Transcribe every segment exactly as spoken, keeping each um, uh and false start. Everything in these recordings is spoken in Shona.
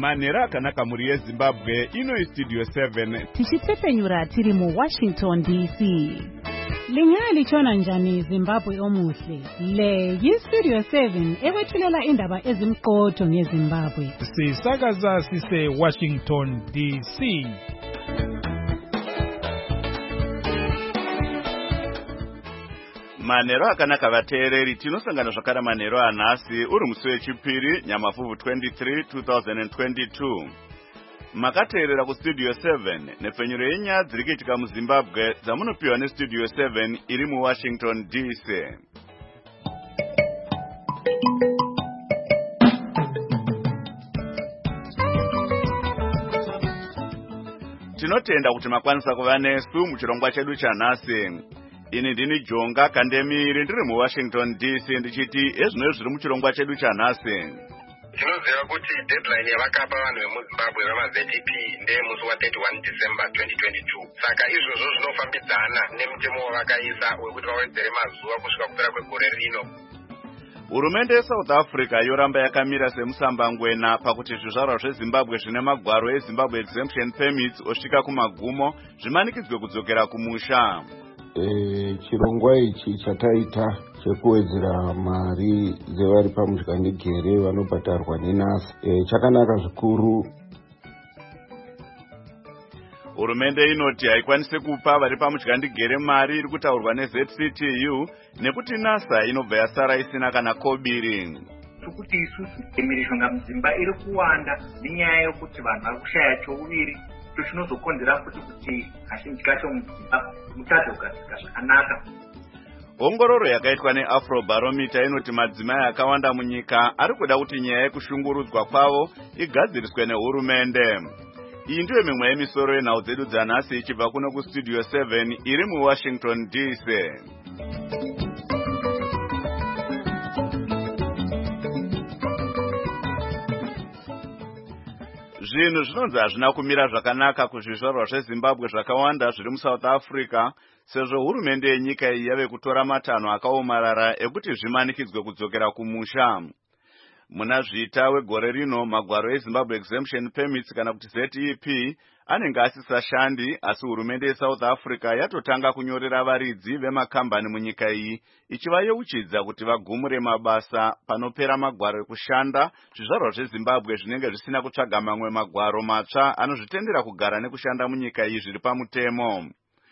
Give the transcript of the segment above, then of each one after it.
Manera akanaka muri yeZimbabwe ino Studio seven. Tichitsepenyura tiri mu Washington D C. Lingali chona njani Zimbabwe omuhle. Le yi Studio seven ewethulela indaba ezimqotho ngeZimbabwe. Sisakaza sise Washington D C. Manero akanaka vateereri tinosangana zvakara manero anhasi uri musi wechipiri Nyamavhuvhu twenty-three two thousand twenty-two. Makateerera kuStudio seven nepfenyuro yenyaya dziri kuitika muZimbabwe dzamunopiwa neStudio seven iri muWashington D C. Tinotenda kuti makwanisa kuva nesu muchirongwa chedu chanhasi. Ini ndini Jonga Kandemiri ndiri muWashington D C ndichiti ezvino zviri muchirongwa chedu chanhasi. Tinoziva kuti deadline yavakapa vanhu vemuZimbabwe vama-Z T P ndemusi wa31 December twenty twenty-two. Saka izvozvo zvinofambidzana nemutemo wavakaisa wekuti vawedzere mazuva kusvika kupera kwegore rino. Hurumende yeSouth Africa yoramba yakamira semusambangwena pakuti zvizvarwa zveZimbabwe zvine magwaro eZimbabwe Exemption Permits osvika kumagumo zvimanikidzwe kudzokera kumusha. E, chirongwa ichi chataita chekuwedzera mari dzevari pamushikandigere vanobhadharwa neNASA e, chakanaka zvikuru. Hurumende inoti haikwanisi kupa vari pamushikandigere mari iri kutaurwa neZ C T U nekuti NASA inobva yasara isina kana kobiri. Kuti isusu emirishonga muZimba iri kuwanda nenyaya yokuti vanhu vari kushaya chouviri chinozokonzera kuti kuti kazhinji kacho muZimba mutadzokasika zvakanaka. Ongororo yakaitwa neAfrobarometer inoti madzimai akawanda munyika ari kuda kuti nyaya yekushungurudzwa kwavo igadziriswe nehurumende. Iyi ndiyo mimwe yemisoro yenhau dzedu dzanhasi ichibva kuno kuStudio seven iri muWashington D C. Zvinhu zvinonzi hazvina kumira zvakanaka kuzvizvarwa zveZimbabwe zvakawanda zviri muSouth Africa sezvo hurumende yenyika iyi yave kutora matanho akaomarara ekuti zvimanikidzwe kudzokera kumusha. Muna zvita wegore rino magwaro eZimbabwe Exemption Permits kana kuti Z E P anenge asisashandi, asi hurumende yeSouth Africa yatotanga kunyorera varidzi vemakambani munyika iyi ichivayeuchidza kuti vagumure mabasa panopera magwaro ekushanda zvizvarwa zveZimbabwe zvinenge zvisina kutsvaga mamwe magwaro matsva anozvitendera kugara nekushanda munyika iyi zviri pamutemo.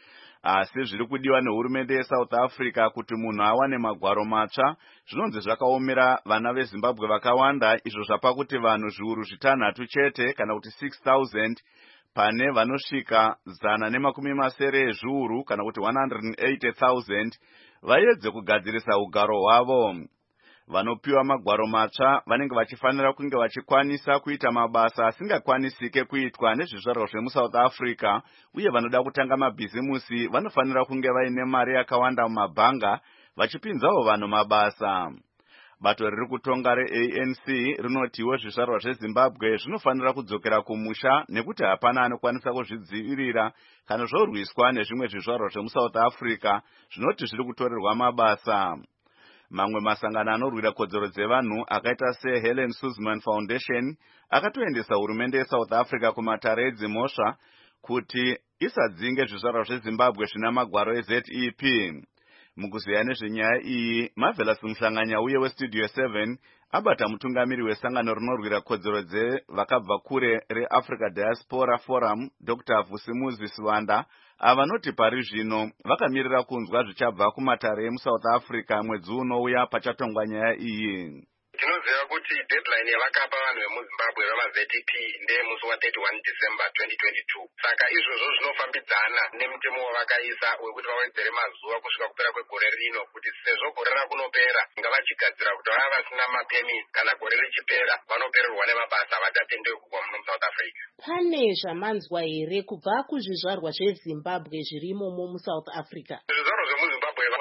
Asi zviri kudiwa nehurumende yeSouth Africa kuti munhu awane magwaro matsva zvinonzi zvakaomera vana veZimbabwe vakawanda, izvo zvapa kuti vanhu zviuru zvitanhatu chete kana kuti six thousand pane vanosvika zana nemakumi masere ezviuru kana kuti one hundred eighty thousand vaedze kugadzirisa ugaro hwavo. Vanopiwa magwaro matsva vanenge vachifanira kunge vachikwanisa kuita mabasa asingakwanisike kuitwa nezvizvarwa zvemuSouth Africa, uye vanoda kutanga mabhizimusi vanofanira kunge vaine mari yakawanda mumabhanga vachipinzawo vanhu mabasa. Bato riri kutonga reA N C rinotiwo zvizvarwa zveZimbabwe zvinofanira kudzokera kumusha nekuti hapana anokwanisa kuzvidzivirira kana zvorwiswa nezvimwe zvizvarwa zvemuSouth Africa zvinoti zviri kutorerwa mabasa. Mamwe masangano anorwira kodzero dzevanhu akaita seHelen Suzman Foundation akatoendesa hurumende yeSouth Africa kumatare edzimhosva kuti isadzinge zvizvarwa zveZimbabwe zvina magwaro eZ E P. Mukuziya nezvenyaya iyi, Marvelous Muhlanganya uye weStudio seven abata mutungamiri wesangano rinorwira kodzero dzevakabva kure reAfrica Diaspora Forum Doctor Vusimuzi Swanda avanoti pari zvino vakamirira kunzwa zvichabva kumatare emuSouth Africa mwedzi unouya pachatongwa nyaya iyi. Tinoziva kuti deadline yavakapa vanhu vemuZimbabwe vama-Z T P ndemusi wa31 December twenty twenty-two. Saka izvozvo zvinofambidzana nemutemo wavakaisa wekuti vawedzere mazuva kusvika kupera kwegore rino, kuti sezvo gore rakunopera ngavachigadzira kuti vaya vasina mapemiti kana gore richipera vanopererwa nemabasa vatatendewe kubva muno muSouth Africa. Pane zvamanzwa here kubva kuzvizvarwa zveZimbabwe zvirimo muSouth Africa? Zvizvarwa zvemuZimbabwe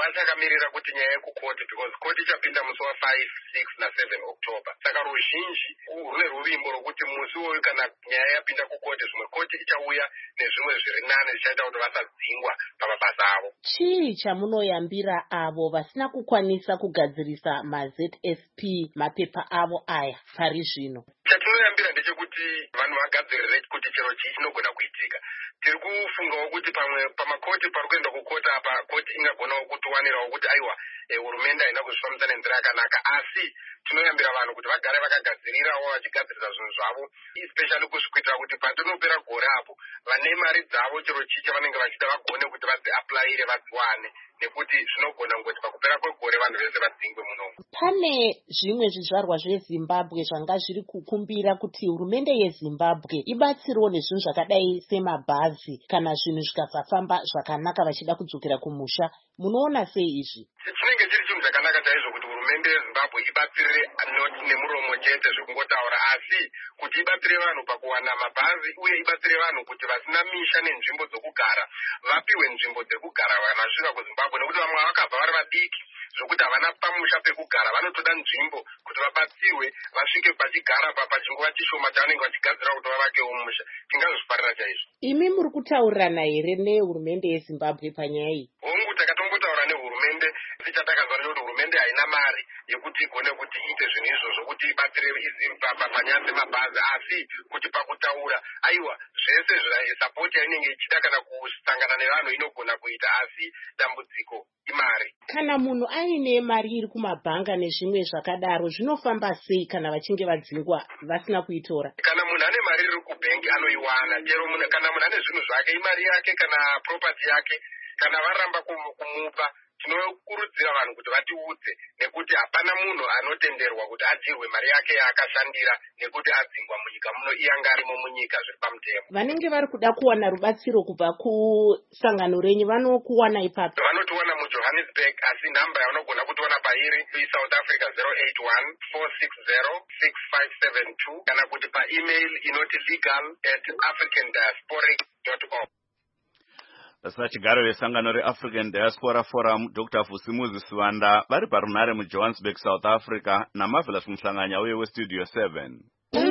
vachakamirira kuti nyaya yekukoti because koti ichapinda musi wa5 six naseven October. Saka ruzhinji rune ruvimbo rokuti musi woyu kana nyaya yapinda kukoti zvimwe koti ichauya nezvimwe zviri nane zvichaita kuti vasadzingwa pamabasa avo. Chii chamunoyambira avo vasina kukwanisa kugadzirisa maZ S P mapepa avo aya pari zvino? Chatinoyambira ndechekuti vanhu vagadzirire kuti chero chii chinogona kuitika. Tiri kufungawo kuti pamwe pamakoti pari kuenda kukota apa koti ingagonawo kutiwanirawo kuti aiwa hurumende haina kuzvifambisa nenzira yakanaka, asi tinoyambira vanhu kuti vagare vakagadzirirawo vachigadzirisa zvinhu zvavo, especially kuzvikuitira kuti patinopera gore apo vane mari dzavo chero chii chavanenge vachida vagone kuti vadziaplayire vadziwane, nekuti zvinogona ngoti pakupera kwegore vanhu vese vadzingwe munomu. Pane zvimwe zvizvarwa zveZimbabwe zvanga zviri kukumbira kuti hurumende yeZimbabwe ibatsirewo nezvinhu zvakadai semabhazi kana zvinhu zvikasafamba zvakanaka vachida kudzokera kumusha. Munoona sei izvi? Chinenge chiri chinhu chakanaka chaizvo kuti hurumende yeZimbabwe ibatsire noti nemuromo chete zvekungotaura, asi kuti ibatsire vanhu pakuwana mabhazi uye ibatsire vanhu kuti vasina misha nenzvimbo dzokugara vapiwe nzvimbo dzekugara vanasvika kuZimbabwe, nekuti vamwe vakabva vari vadiki zvokuti havana pamusha pekugara, vanotoda nzvimbo kuti vabatsirwe vasvike pachigara pachinguva chishoma chavanenge vachigadzira kuti vavakewo musha. Tingazvifarira chaizvo. Imi muri kutaurirana here nehurumende yeZimbabwe panyaya iyi? Hongu takatombotaura nehurumende, tichatakazwa kuti hurumende haina mari yekuti igone kuti iite zvinhu izvozvo kuti ibatsire panyaya dzemabhazi, asi kuti pakutaura aiwa zvese sapoti yainenge ichida kana kusangana nevanhu inogona kuita, asi dambudziko imari. Kana munhu aine mari iri kumabhanga nezvimwe zvakadaro zvinofamba sei kana vachinge vadzingwa vasina kuitora? Kana munhu ane mari iri kubhengi anoiwana, chero kana munhu ane zvinhu zvake, imari yake kana property yake, kana varamba kumupa tinokurudzira vanhu kuti vatiudze, nekuti hapana munhu anotenderwa kuti adyirwe mari yake yaakashandira nekuti adzingwa munyika muno iyanga arimo munyika zviri pamutemo. Vanenge vari kuda kuwana rubatsiro kubva kusangano renyu vanokuwana ipapo? Vanotiwana muJohannesburg, asi nhamba yavanogona kutiwana pairi iSouth Africa zero eight one four six zero six five seven two kana kuti paemail inoti legal at african diasporic dot org. Vasachigaro vesangano reAfrican Diaspora Forum Doctor Fusimuzi Sivanda vari parunhare muJohannesburg, South Africa naMarvelous Mhlanganya uye weStudio seven.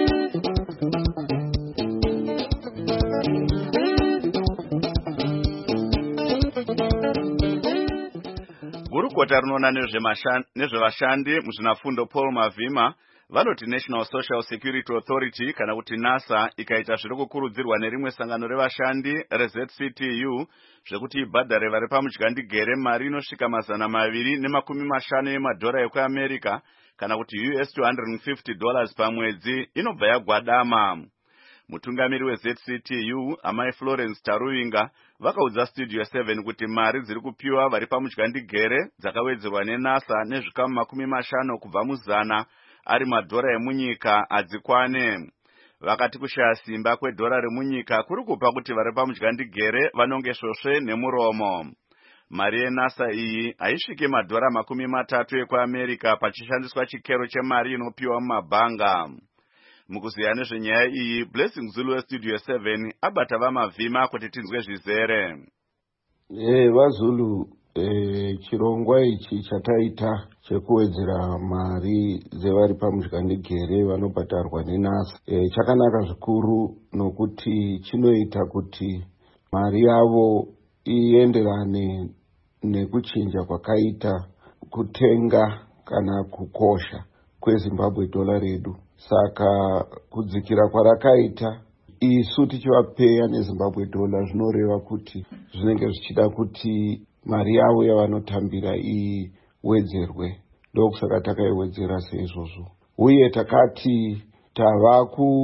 Gurukota rinoona nezvevashandi muzvinafundo Paul Mavhima vanoti National Social Security Authority kana kuti NASA ikaita zviri kukurudzirwa nerimwe sangano revashandi reZ C T U zvekuti ibhadhare vari pamudyandigere mari inosvika mazana maviri nemakumi mashanu emadhora ekuAmerica kana kuti U S two hundred fifty dollars pamwedzi inobva yagwadama. Mutungamiri weZ C T U Amai Florence Taruvinga vakaudza Studio seven kuti mari dziri kupiwa vari pamudyandigere dzakawedzerwa neNASA nezvikamu makumi mashanu kubva muzana ari madhora emunyika adzikwane. Vakati kushaya simba kwedhora remunyika kuri kupa kuti vari pamudyandigere vanonge svosve nemuromo. Mari yeNASA iyi haisvike madhora makumi matatu ekuAmerica pachishandiswa chikero chemari inopiwa mumabhanga. Mukuziya nezvenyaya iyi, Blessing Zulu weStudio seven abata vaMavhima kuti tinzwe zvizere. Eh vaZulu, eh chirongwa ichi chataita chekuwedzera mari dzevari pamudyandigere vanobhadharwa neNASA eh chakanaka zvikuru nokuti chinoita kuti mari yavo ienderane nekuchinja kwakaita kutenga kana kukosha kweZimbabwe dollar redu. Saka kudzikira kwarakaita isu tichivapeya neZimbabwe dollar zvinoreva kuti zvinenge zvichida kuti mari yavo yavanotambira iwedzerwe. Ndokusaka takaiwedzera seizvozvo. Uye takati tava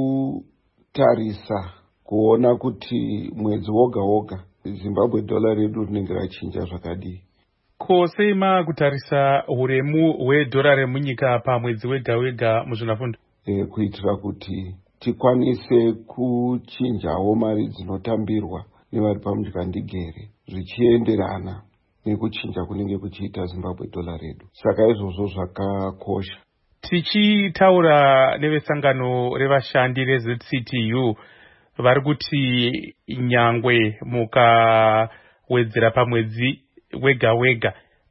kutarisa kuona kuti mwedzi woga woga Zimbabwe dollar redu rinenge rachinja zvakadii. Ko seima kutarisa uremu hwedhora remunyika pamwedzi wega wega muzvinafundo? E, kuitira kuti tikwanise kuchinjawo mari dzinotambirwa nevari pamudyandigere zvichienderana nekuchinja kunenge kuchiita Zimbabwe dollar redu. Saka izvozvo zvakakosha. Tichitaura nevesangano revashandi reZ C T U vari kuti nyangwe mukawedzera pamwedzi wega wega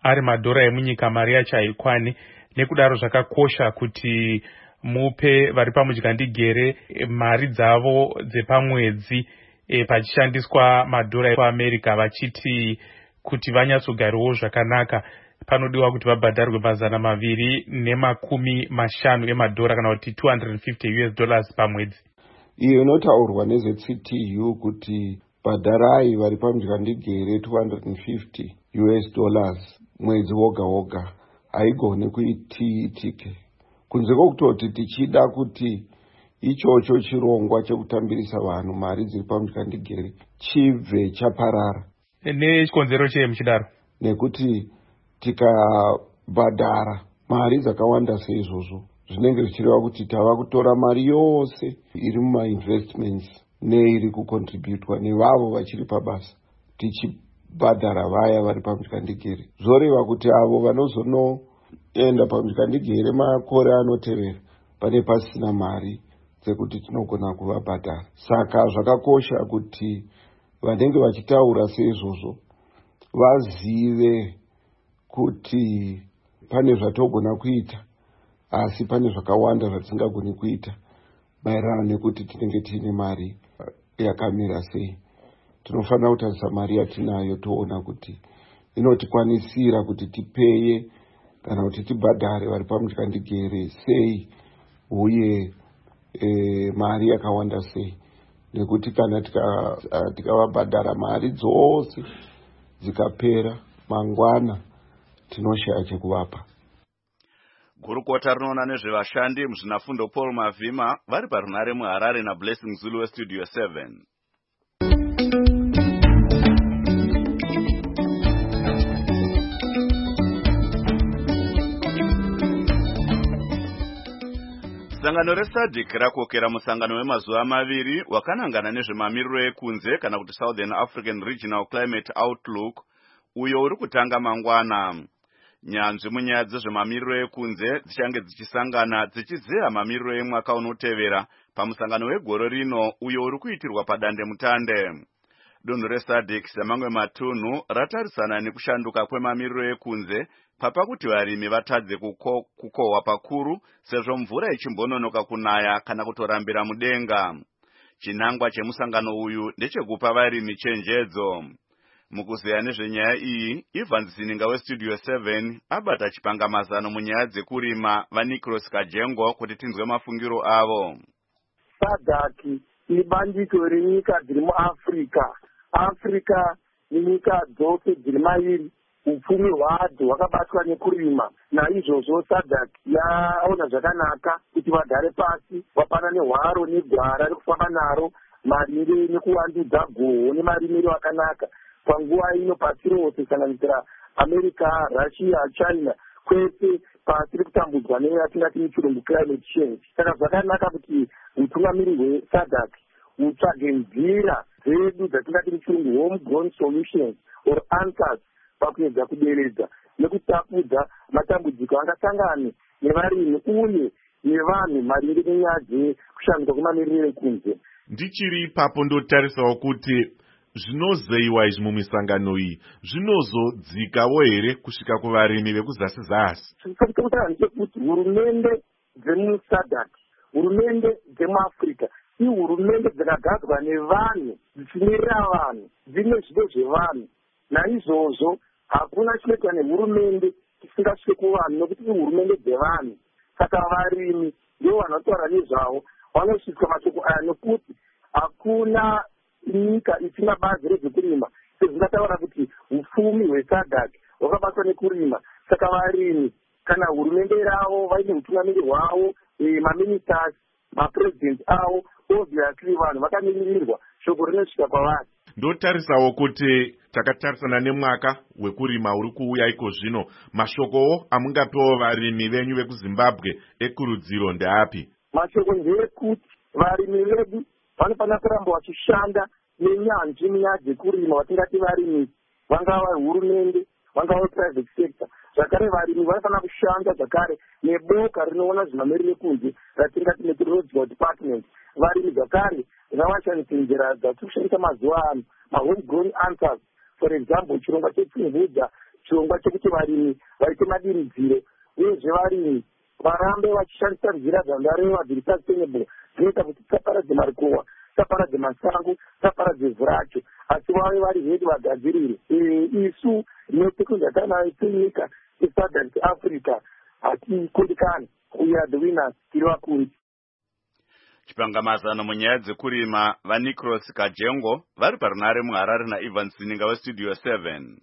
ari madhora emunyika mari yacho haikwane. Nekudaro zvakakosha kuti mupe vari pamudyandigere mari dzavo dzepamwedzi e, pachishandiswa madhora ekuamerica, vachiti kuti vanyatsogariwo zvakanaka panodiwa kuti vabhadharwe mazana maviri nemakumi mashanu emadhora kana kuti two hundred fifty U S dollars pamwedzi. Iyo inotaurwa neze-C T U kuti bhadharai vari pamudyandigere two hundred fifty U S dollars mwedzi woga woga haigoni kuitike, kunze kwokutoti tichida kuti ichocho chirongwa chekutambirisa vanhu mari dziri pamudyandigere chibve chaparara. Nechikonzero chei muchidaro? Nekuti tikabhadhara mari dzakawanda seizvozvo zvinenge zvichireva kuti tava kutora mari yose iri mumainvestments neiri kukontributwa nevavo vachiri pabasa tichibhadhara vaya vari pamudyandigere. Zvoreva kuti avo vanozonoenda pamudyandigere makore anotevera pane pasina mari dzekuti tinogona kuvabhadhara. Saka zvakakosha kuti vanenge vachitaura seizvozvo vazive kuti pane zvatogona kuita asi pane zvakawanda zvatisingagoni kuita maererano nekuti tinenge tiine mari yakamira sei. Tinofanira kutarisa mari yatinayo toona kuti inotikwanisira kuti tipeye kana kuti tibhadhare vari pamudyandigere sei uye e, mari yakawanda sei. Nekuti kana tikavabhadhara tika mari dzose dzikapera mangwana tinoshaya chekuvapa. Gurukota rinoona nezvevashandi muzvinafundo Paul Mavhima vari parunare muHarare naBlessing Zulu weStudio seven. Sangano reSADC rakokera musangano wemazuva maviri wakanangana nezvemamiriro ekunze kana kuti Southern African Regional Climate Outlook uyo uri kutanga mangwana. Nyanzvi munyaya dzezvemamiriro ekunze dzichange dzichisangana dzichizeya mamiriro emwaka unotevera pamusangano wegore rino uyo uri kuitirwa padande mutande. Dunhu reSADC samamwe matunhu ratarisana nekushanduka kwemamiriro ekunze papa kuti varimi vatadze kuko, kukohwa pakuru sezvo mvura ichimbononoka kunaya kana kutorambira mudenga. Chinangwa chemusangano uyu ndechekupa varimi chenjedzo. Mukuzeya nezvenyaya iyi, Ivan Zininga weStudio seven abata chipangamazano munyaya dzekurima vaNicholas Kajengo kuti tinzwe mafungiro avo. SADC ibandiko renyika dziri muAfrica. Africa nenyika dzose dziri mairi upfumi hwadzo hwakabatwa nekurima. Naizvozvo SADC yaona zvakanaka kuti vagare pasi vapanane hwaro negwara rekufamba naro maringe nekuwandudza goho nemarimiro akanaka panguva ino pasi rose kusanganisira America, Russia, China kwese pasi rekutambudzwa neyatingati muchirungu climate change. Saka zvakanaka kuti utungamiri hweSADC utsvage nzira dzedu dzatingati muchirungu homegrown solutions or answers pakuedza kuderedza nekutapudza matambudziko angasangane nevarimi uye nevanhu maringe nenyaya dzekushanduka kwemamiriro ekunze. Ndichiri ipapo ndotarisawo kuti zvinozeyiwa izvi mumisangano iyi zvinozodzikawo here kusvika kuvarimi vekuzasi zasi. Chikutaura ndechekuti hurumende dzemuSADC, hurumende dzemuAfrica ihurumende dzakagadzwa nevanhu dzichimirira vanhu dzine zvido zvevanhu. Naizvozvo hakuna chinoitwa nehurumende chisingasvike kuvanhu nekuti ihurumende dzevanhu. Saka varimi ndivo vanotaura nezvavo vanosvika mashoko aya nekuti hakuna nyika isina bazi rezvekurima. Sezvingataura kuti upfumi hweSADC hwakabatwa nekurima. Saka varimi kana hurumende ravo vaine utungamiri hwavo, e, maministers, mapresident avo, obviously vanhu vakamiririrwa shoko rinosvika kwavari. Ndotarisawo kuti takatarisana nemwaka wekurima uri kuuya iko zvino, mashokowo amungapewo varimi venyu vekuZimbabwe ekurudziro ndeapi? Mashoko ndeyekuti varimi vedu vanofanira kuramba vachishanda nenyanzvi munyaya dzekurima vatingati varimi, vangava hurumende, vangava private sector. Zvakare varimi vanofanira kushanda zvakare neboka rinoona zvemamiriro ekunze ratingati meteorological department. Varimi zvakare ngavashandise njira dzatiri kushandisa mazuva ano, mahome grown answers. For example, chirongwa chepfumvudza chirongwa chekuti varimi vaite madiridziro uyezve varimi varambe vachishandisa nzira dzandareva dziri sustainable dzinoita kuti tisaparadze marikowa, tisaparadze masango, tisaparadze ivhu racho, asi vave vari hedi vagadzirire. Isu netekundataanayo senyika yeSouthern Africa hatikundikani, we are the winners, tiri vakuru. Chipangamazano munyaya dzekurima vaNicros Kajengo vari parunare muHarare naIvan Sininga weStudio seven.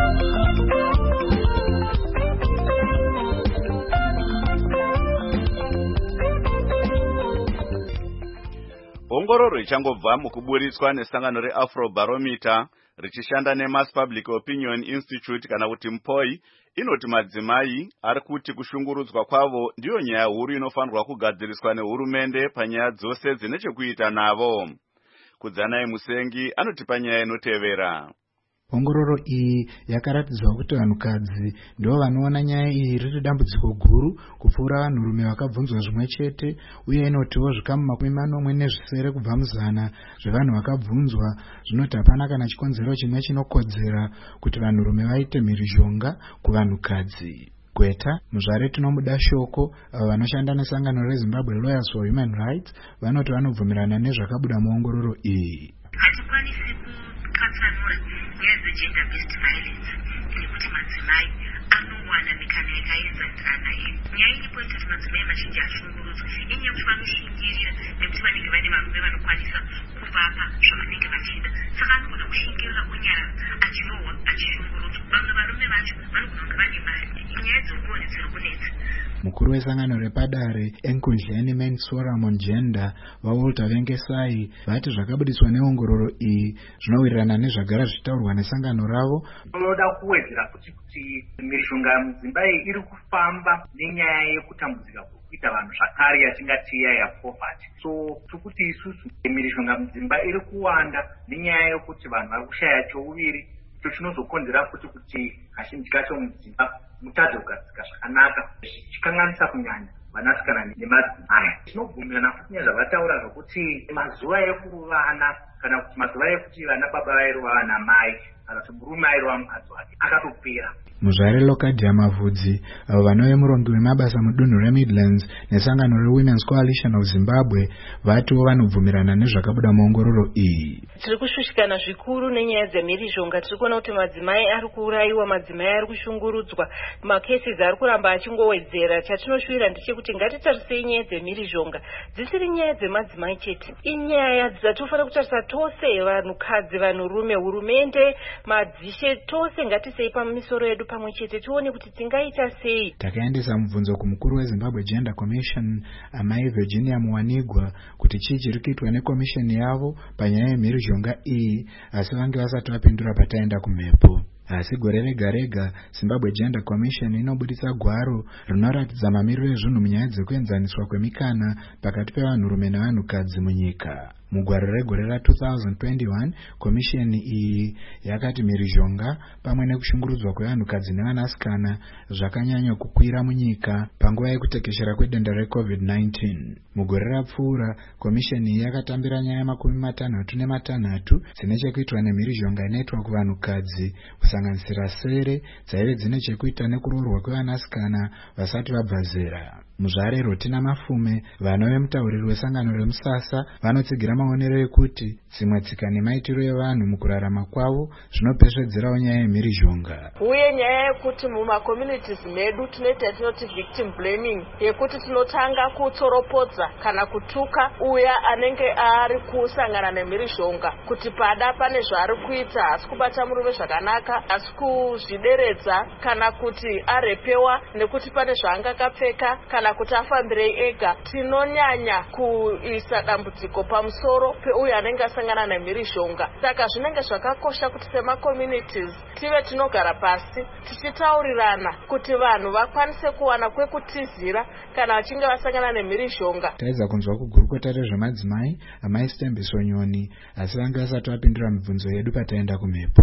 Ongororo ichangobva mukuburitswa nesangano reAfrobarometer richishanda neMass Public Opinion Institute kana kuti MPOI inoti madzimai ari kuti kushungurudzwa kwavo ndiyo nyaya huru inofanirwa kugadziriswa nehurumende panyaya dzose dzine chekuita navo. Kudzanai Musengi anoti panyaya inotevera. Ongororo iyi yakaratidzwa kuti vanhukadzi ndivo vanoona nyaya iyi riri dambudziko guru kupfuura vanhurume vakabvunzwa zvimwe chete, uye inotiwo zvikamu makumi manomwe nezvisere kubva muzana zvevanhu vakabvunzwa zvinoti hapana kana chikonzero chimwe chinokodzera kuti vanhurume vaite mhirizhonga kuvanhukadzi. Gweta muzvare tinomuda shoko avo vanoshanda nesangano reZimbabwe Lawyers for Human Rights vanoti vanobvumirana nezvakabuda muongororo iyi. Hatikwanisi kukatsanura nyaya dzegender based violence nekuti madzimai anowana mikana yakaenzanirana iyi. Nyaya iripo yekuti madzimai mazhinji ashungurudzwa inyaya yekuti vanoshingisha nekuti vanenge vane varume vanokwanisa kuvapa zvavanenge vachida, saka anogona kushingirira unyara achirohwa achishungurudzwa. Vamwe varume vacho vanogona kunge vane mari. Nyaya dzokuwo dziri kunetsa. Mukuru wesangano repadare Enkundleni Men's Forum on Gender vaWalter Vengesai vati zvakabudiswa neongororo iyi zvinowirirana nezvagara zvichitaurwa nesangano ravo. Tinoda kuwedzera kuti kuti mhirizhonga mudzimba iyi iri kufamba nenyaya yekutambudzika kuita vanhu zvakare yatingati ya poverty. So tikuti isusu mhirizhonga mudzimba iri kuwanda nenyaya yekuti vanhu vari kushaya chouviri, icho chinozokonzera kuti kuti kazhinji kacho mudzimba mutadze kugadzika zvakanaka, chikanganisa kunyanya vanasikana nemadzimai. Tinobvumirana futi nezvavataura zvokuti mazuva ekuruvana kana kuti mazuva ekuti vana baba vairova vana mai kana kuti murume airova mukadzi wake akatopera. Muzvare Lokadia Mavhudzi avo vanove murongi wemabasa mudunhu reMidlands nesangano reWomen's Coalition of Zimbabwe vatiwo vanobvumirana nezvakabuda muongororo iyi. Tiri kushushikana zvikuru nenyaya dzemhirizhonga. Tiri kuona kuti madzimai ari kuurayiwa, madzimai ari kushungurudzwa, makesi ari kuramba achingowedzera. Chatinoshuvira ndechekuti ngatitarisei nyaya dzemhirizhonga dzisiri nyaya dzemadzimai chete, inyaya dzatinofanira kutarisa tose, vanhukadzi, vanhurume, hurumende, madzishe, tose ngatisei pamisoro yedu pamwe chete tione kuti tingaita sei. Takaendesa mubvunzo kumukuru weZimbabwe Gender Commission amai Virginia Muwanigwa kuti chii chiri kuitwa nekomisheni yavo panyaya yemhirizhonga iyi, asi vange vasati vapindura pataenda kumhepo. Asi gore rega rega Zimbabwe Gender Commission inobudisa gwaro rinoratidza mamiriro ezvinhu munyaya dzekuenzaniswa kwemikana pakati pevanhurume nevanhukadzi munyika. Mugwaro regore ra two thousand twenty-one komisheni iyi yakati mhirizhonga pamwe nekushungurudzwa kwevanhukadzi nevanasikana zvakanyanya kukwira munyika panguva yekutekeshera kwedenda reCovid nineteen. Mugore rapfuura komisheni iyi yakatambira nyaya makumi matanhatu nematanhatu dzine chekuitwa nemhirizhonga inoitwa kuvanhukadzi, kusanganisira sere dzaive dzine chekuita nekuroorwa kwevanasikana vasati vabva zera. Muzvare Rotina Mafume vanove mutauriri wesangano remusasa vanotsigira maonero ekuti dzimwe tsika nemaitiro evanhu mukurarama kwavo zvinopesvedzerawo nyaya yemhirizhonga. Uye nyaya yekuti mumakommunities medu tinoita yatinoti victim blaming, yekuti tinotanga kutsoropodza kana kutuka uya anenge ari kusangana nemhirizhonga kuti pada pane zvaari kuita, asi kubata murume zvakanaka, asi kuzvideredza, kana kuti arepewa nekuti pane zvaangakapfeka, kana kuti afambirei ega. Tinonyanya kuisa dambudziko pamusoro peuyo anenge asangana nemhirizhonga. Saka zvinenge zvakakosha kuti sema communities tive tinogara pasi tichitaurirana kuti vanhu vakwanise kuwana kwekutizira kana vachinge vasangana nemhirizhonga. Taiza kunzwa kugurukota rezvemadzimai amai Stembiso Nyoni, asi vange vasati vapindura mibvunzo yedu pataenda kumhepo.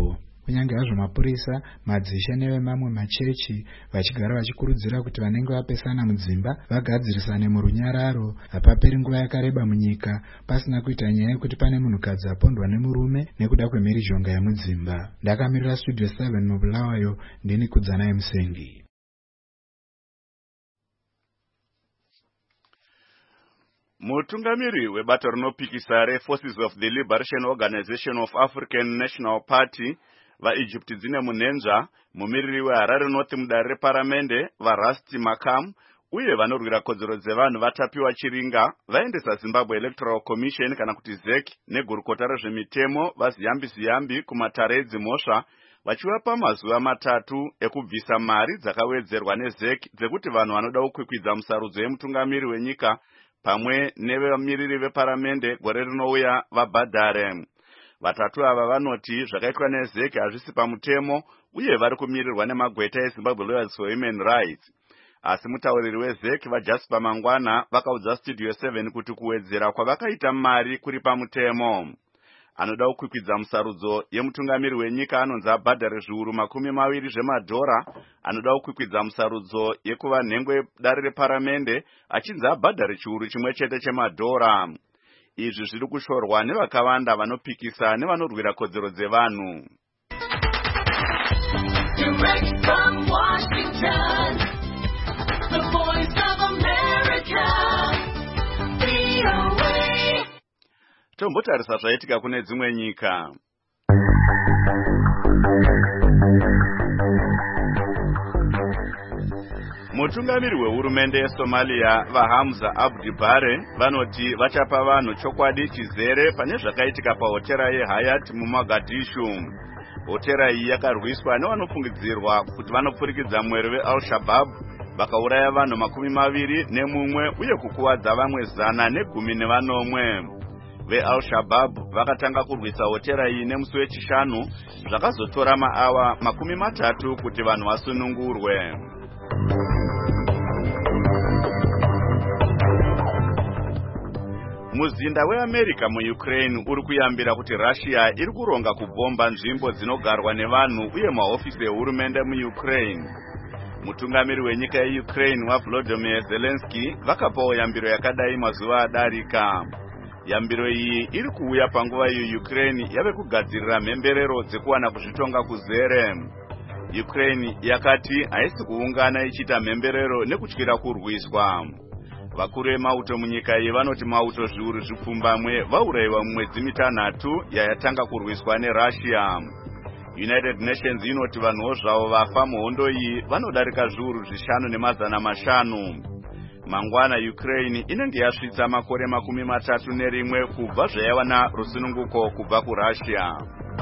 kunyange hazvo mapurisa, madzisha nevemamwe machechi vachigara vachikurudzira kuti vanenge vapesana mudzimba vagadzirisane murunyararo. Hapaperi nguva yakareba munyika pasina kuita nyaya yekuti pane munhukadzi apondwa nemurume nekuda kwemhirizhonga yemudzimba. Ndakamirira Studio seven mubulawayo, ndini Kudzanai Musengi. Mutungamiri webato rinopikisa reForces of the Liberation Organization of African National Party vaEgypt dzine munenza, mumiriri weHarare North mudare reparamende vaRusty Makam uye vanorwira kodzero dzevanhu vatapiwa chiringa vaendesa Zimbabwe Electoral Commission kana kuti Z E C negurukota rezvemitemo vaZiyambi Ziyambi kumatare edzimhosva vachivapa mazuva matatu ekubvisa mari dzakawedzerwa neZ E C dzekuti vanhu vanoda kukwikwidza musarudzo yemutungamiri wenyika pamwe nevamiriri veparamende gore rinouya vabhadhare. Vatatu ava vanoti zvakaitwa neZ E C hazvisi pamutemo uye vari kumirirwa nemagweta eZimbabwe Lawyers for Human Rights. Asi mutauriri weZ E C vaJasper Mangwana vakaudza Studio seven kuti kuwedzera kwavakaita mari kuri pamutemo. Anoda kukwikwidza musarudzo yemutungamiri wenyika anonzi abhadhare zviuru makumi maviri zvemadhora. Anoda kukwikwidza musarudzo yekuva nhengwe dare reparamende achinzi abhadhare chiuru chimwe chete chemadhora. Izvi zviri kushorwa nevakawanda vanopikisa nevanorwira kodzero dzevanhu. Direct from Washington, the voice of America, V O A. Tombotarisa zvaitika kune dzimwe nyika. Mutungamiri wehurumende yeSomalia vaHamza Abdi Bare vanoti vachapa vanhu chokwadi chizere pane zvakaitika pahotera yeHayat muMogadishu. Hotera iyi yakarwiswa nevanofungidzirwa kuti vanopfurikidza mwero veAl-Shabaab vakauraya vanhu makumi maviri nemumwe uye kukuwadza vamwe zana negumi nevanomwe. VeAl-Shabaab vakatanga kurwisa hotera iyi nemusi wechishanu, zvakazotora maawa makumi matatu kuti vanhu vasunungurwe. Muzinda weAmerica muUkraine uri kuyambira kuti Russia iri kuronga kubhomba nzvimbo dzinogarwa nevanhu uye mahofisi ehurumende muUkraine. Mutungamiri wenyika yeUkraine waVolodymyr Zelensky vakapawo yambiro yakadai mazuva adarika. Yambiro iyi iri kuuya panguva iyo Ukraine yave kugadzirira mhemberero dzekuwana kuzvitonga kuzere. Ukraine yakati haisi kuungana ichita mhemberero nekutyira kurwiswa. Vakuru vemauto munyika iyi vanoti mauto zviuru zvipfumbamwe vaurayiwa mumwedzi mitanhatu yayatanga kurwiswa neRussia. United Nations inoti vanhuwo zvavo vafa muhondo iyi vanodarika zviuru zvishanu nemazana mashanu. Mangwana Ukraine inenge yasvitsa makore makumi matatu nerimwe kubva zvayawana rusununguko kubva kuRussia.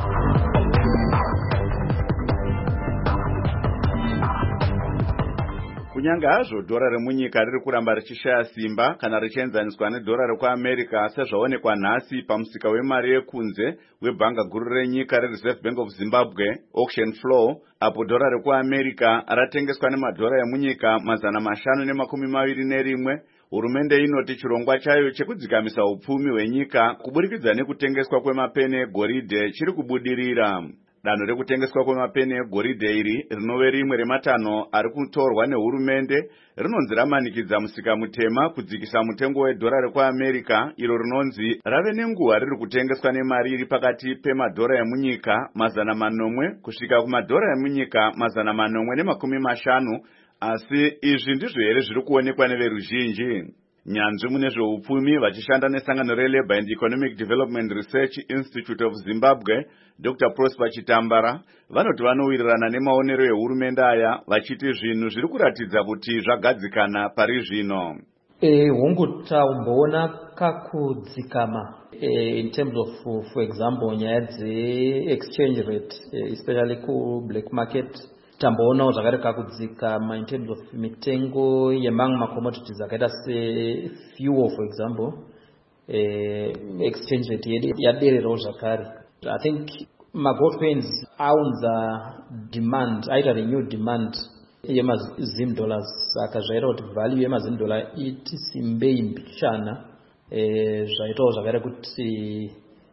Kunyange hazvo dhora remunyika riri kuramba richishaya simba kana richienzaniswa nedhora rekuAmerica sezvaonekwa nhasi pamusika wemari yekunze webhanga guru renyika reReserve Bank of Zimbabwe auction floor, apo dhora rekuAmerica ratengeswa nemadhora emunyika mazana mashanu nemakumi maviri nerimwe. Hurumende inoti chirongwa chayo chekudzikamisa upfumi hwenyika kuburikidza nekutengeswa kwemapeni egoridhe chiri kubudirira. Danho rekutengeswa kwemapeni egoridhe iri rinove rimwe rematanho ari kutorwa nehurumende rinonzi ramanikidza musika mutema kudzikisa mutengo wedhora rekuAmerica iro rinonzi rave nenguva riri kutengeswa nemari iri pakati pemadhora emunyika mazana manomwe kusvika kumadhora emunyika mazana manomwe nemakumi mashanu. Asi izvi ndizvo here zviri kuonekwa neveruzhinji. Nyanzvi mune zveupfumi vachishanda nesangano reLabour and Economic Development Research Institute of Zimbabwe Doctor Prosper Chitambara vanoti vanowirirana nemaonero ehurumende aya vachiti zvinhu zviri kuratidza kuti zvagadzikana pari zvino. Eh, hungutamboona kakudzikama eh, in terms of, for example, nyaya dze-exchange rate eh, especially ku black market. Tamboonawo zvakare kakudzikama in terms of mitengo yemamwe macommodities akaita sefuel for example, eh, exchange rate yedu yadererawo zvakare. I think magold coins aunza demand, aita renewed demand yemazim dollars, saka zvaita kuti value yemazim dollar iti simbei mbishana. Eh, zvaitawo zvakare kuti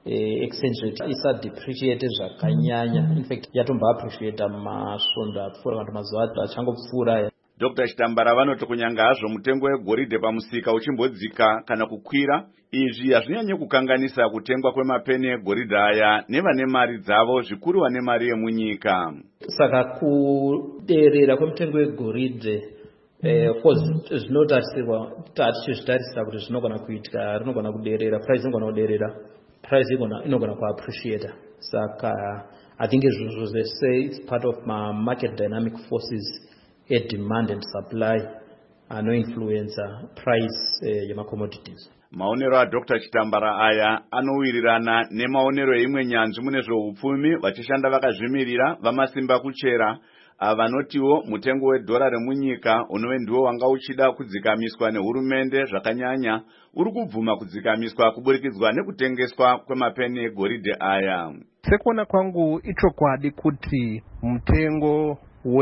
eh, exchange rate isadepreciate zvakanyanya. In fact yatomba appreciate masvondo apfuura vantu mazuva achangopfuura. Doctor Chitambara vanoti kunyanga hazvo mutengo wegoridhe pamusika uchimbodzika kana kukwira, izvi hazvinyanye kukanganisa kutengwa kwemapeni egoridhe aya nevane mari dzavo, zvikuru vane mari yemunyika. Saka kuderera kwemutengo wegoridhe eh, of course zvinotarisirwa tichizvitarisira kuti zvinogona kuitika, rinogona kuderera, price inogona kuderera, price inogona kuappreciate. Saka I think as they say, it's part of my market dynamic forces, a demand and supply, and no influencer price uh, yema commodities. Maonero a Doctor Chitambara aya anowirirana nemaonero eimwe nyanzvi mune zveupfumi vachishanda vakazvimirira vamasimba kuchera avanotiwo mutengo wedhora remunyika unove ndiwo wanga uchida kudzikamiswa nehurumende zvakanyanya uri kubvuma kudzikamiswa kuburikidza nekutengeswa kwemapeni egoridhe aya. Sekuona kwangu ichokwadi kuti mutengo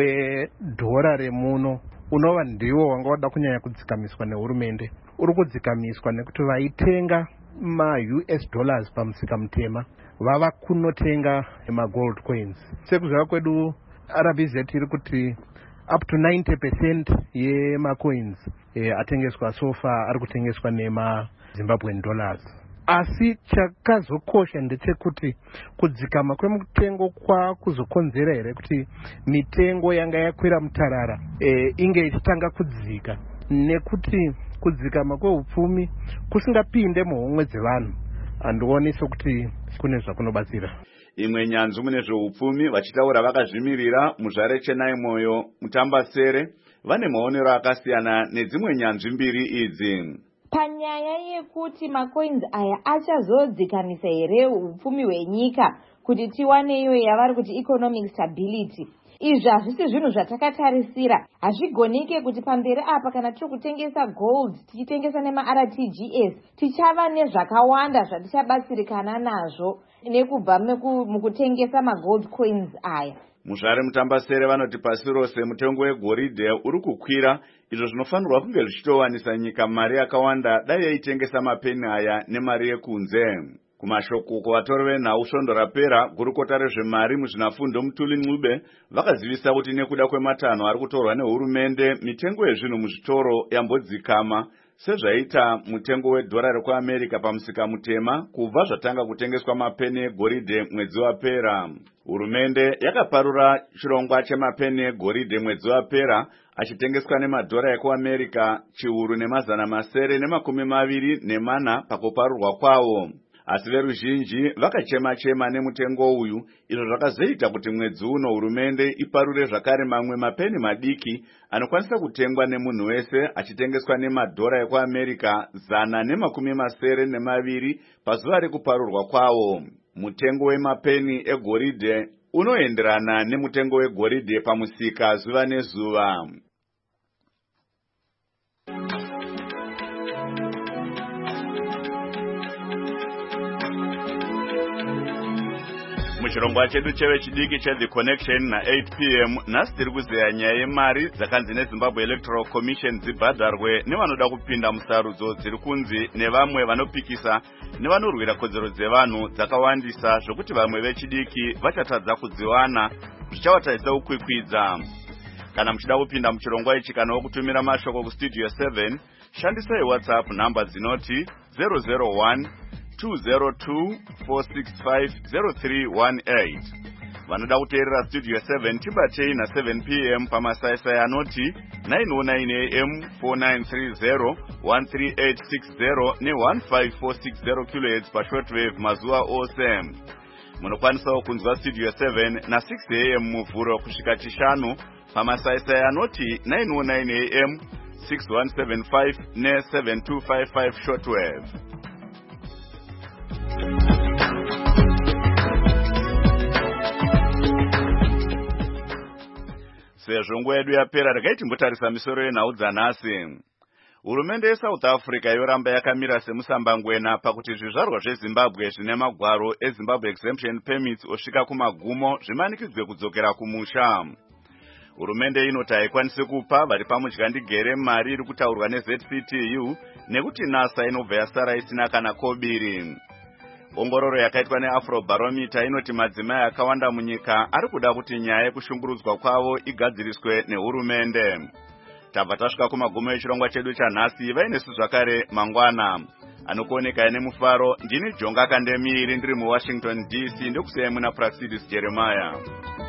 wedhora remuno unova ndiwo wanga wada kunyanya kudzikamiswa nehurumende. Uri kudzikamiswa nekuti vaitenga ma-U S dollars pamusika mutema vava kunotenga ma-gold coins. Sekuziva kwedu R B Z iri kuti up to ninety percent yema-coins e, atengeswa so far ari kutengeswa nema-Zimbabwean dollars. Asi chakazokosha ndechekuti kudzikama kwemutengo kwakuzokonzera here kuti mitengo yanga yakwira mutarara e, inge ichitanga kudzika, nekuti kudzikama kweupfumi kusingapinde muhomwe dzevanhu handionese kuti kune zvakunobatsira. Imwe nyanzvi mune zveupfumi vachitaura vakazvimirira muzvare Chenai Moyo Mutambasere vane maonero akasiyana nedzimwe nyanzvi mbiri idzi. Panyaya yekuti macoins aya achazodzikamisa here upfumi hwenyika kuti tiwaneyo yavari kuti economic stability, izvi hazvisi zvinhu zvatakatarisira. Hazvigonike kuti pamberi apa kana tiri kutengesa gold tichitengesa nema-R T G S tichava nezvakawanda zvatichabatsirikana nazvo nekubva mukutengesa ma-gold coins aya. Muzvare Mutambasere vanoti pasi rose mutengo wegoridhe uri kukwira, izvo zvinofanirwa kunge zvichitowanisa nyika mari yakawanda dai yaitengesa mapeni aya nemari yekunze. Kumashoko kuvatori venhau svondo rapera, gurukota rezvemari muzvinafundo Mutuli Ncube vakazivisa kuti nekuda kwematanho ari kutorwa nehurumende mitengo yezvinhu muzvitoro yambodzikama sezvaita mutengo wedhora rekuAmerica pamusika mutema kubva zvatanga kutengeswa mapeni egoridhe mwedzi wapera. Hurumende yakaparura chirongwa chemapeni egoridhe mwedzi wapera achitengeswa nemadhora ekuAmerica chiuru nemazana masere nemakumi maviri nemana pakuparurwa kwawo. Asi veruzhinji vakachema-chema nemutengo uyu, izvo zvakazoita kuti mwedzi uno hurumende iparure zvakare mamwe mapeni madiki anokwanisa kutengwa nemunhu wese achitengeswa nemadhora ekuAmerica zana nemakumi masere nemaviri pazuva rekuparurwa kwawo. Mutengo wemapeni egoridhe unoenderana nemutengo wegoridhe pamusika zuva nezuva. Muchirongwa chedu cheve chidiki cheThe Connection na eight p m nhasi tiri kuzeya nyaya yemari dzakanzi neZimbabwe Electoral Commission dzibhadharwe nevanoda kupinda musarudzo dziri kunzi nevamwe vanopikisa nevanorwira kodzero dzevanhu dzakawandisa zvokuti vamwe vechidiki vachatadza kudziwana zvichavatadzisa kukwikwidza. Kana muchida kupinda muchirongwa ichi kana wokutumira mashoko kustudio seven, shandisai WhatsApp namba dzinoti zero zero one two zero two four six five zero three one eight. Vanoda kuteerera Studio seven tibatei na seven p m pamasaisai anoti nine oh nine a m four nine three zero one three eight six zero ne one five four six zero kilohertz pashortwave mazuva ose. Munokwanisawo kunzwa Studio seven na six a m muvhuro kusvika chishanu pamasaisai anoti nine oh nine a m six one seven five ne seven two five five shortwave. Sezvo nguva yedu yapera, regai timbotarisa misoro yenhau dzanhasi. Hurumende yeSouth Africa yoramba yakamira semusambangwena pakuti zvizvarwa zveZimbabwe zvine magwaro eZimbabwe Exemption Permits osvika kumagumo zvimanikidzwe kudzokera kumusha. Hurumende inoti haikwanisi kupa vari pamudyandigere mari iri kutaurwa neZ C T U nekuti NASA inobva yasara isina kana kobiri. ongororo yakaitwa neafrobarometer inoti madzimai akawanda munyika ari kuda kuti nyaya yekushungurudzwa kwavo igadziriswe nehurumende. Tabva tasvika kumagumo echirongwa chedu chanhasi. Vainesu zvakare mangwana anokuoneka nemufaro. Ndini Jonga Kandemiri ndiri muWashington D C. Ndokusiyai muna Praxidis Jeremiah.